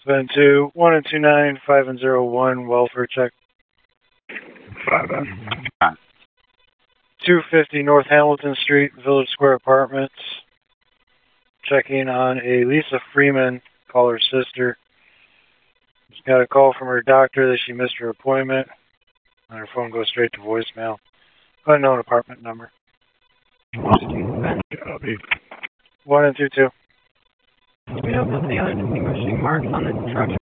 Then to 129 5001 welfare check. 250 North Hamilton Street, Village Square Apartments. Checking on a Lisa Freeman, call her sister. She's got a call from her doctor that she missed her appointment. And her phone goes straight to voicemail. Unknown apartment number. 1 and 2-2. We don't have any other distinguishing marks on the truck.